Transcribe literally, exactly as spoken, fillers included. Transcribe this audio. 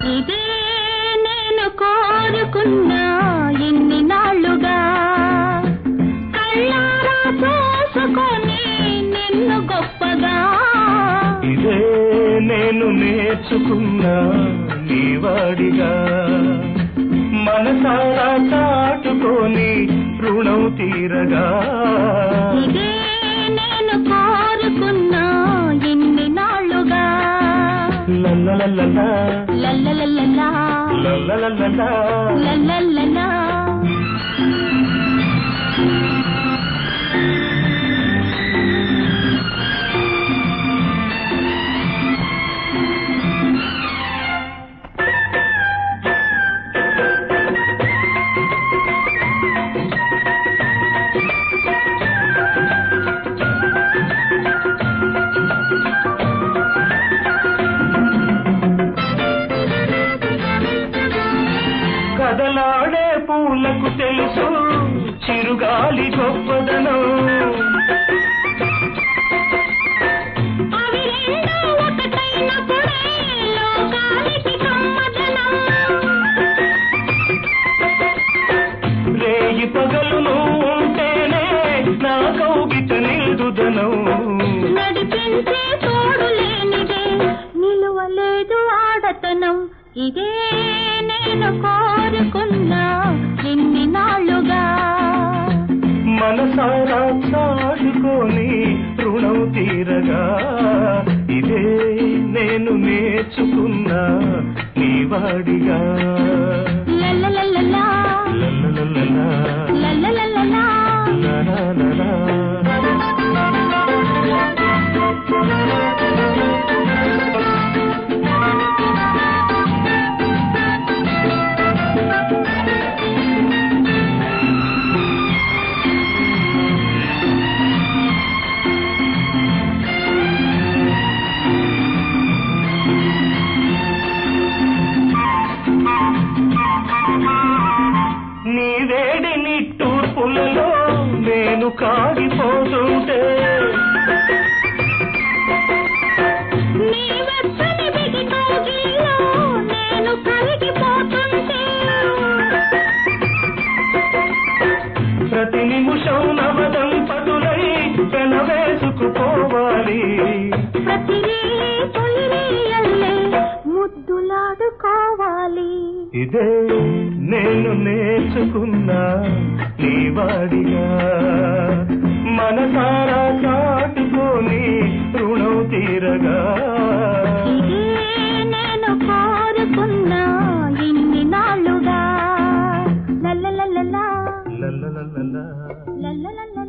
ఇదే నేను కోరుకున్నా ఇన్ని నాళ్ళుగా కళ్ళారా చూసుకొని నిన్ను గొప్పగా ఇదే నేను నేర్చుకున్నా నీ వాడిగా మనసారా చాటుకొని రుణం తీరగా ఇదే నేను కోరుకున్నా ఇన్ని నాళ్ళుగా లల్లలల్లలా లల్లలల్లలా లల్లలల్లలా లల్లలల్లలా కదలాడే పూలకు తెలుసు చిరుగాలి గొప్పదనం అవి రెండూ ఒకటైనప్పుడే లోకానికి కమ్మదనం రేయి పగలును ఉంటేనే నా కౌగిట నిలుదుదనం నడిపించే తోడు లేనిదే నిలువలేదు ఆడతనం ఇదే నేను కోరుకున్నా ఇన్ని నాళ్ళుగా మనసారా చాటుకొని రుణం తీరగా ఇదే నేను నేర్చుకున్నా నీ వాడిగా లల్లలల్లలా లల్లలల్లలా లల్లలల్లలా లలలలా నీ వేడి నిట్టూర్పులలో నేను కాగిపోతుంటే నీ వెచ్చని బిగి కౌగిలిలో నేను కరిగిపోతుంటే ప్రతి నిమిషం నవదంపతులై పెనవేసుకుపోవాలి ప్రతి తొలిరియల్లే ముద్దులాడుకోవాలి ఇదే నేను నేర్చుకున్నా నీ వాడిగా మనసారా చాటుకొని రుణం తీరగా ఇదే నేను కోరుకున్నా ఇన్ని నాళ్ళుగా లల్లలల్లలా లల్లలల్లలా లల్లలల్లలా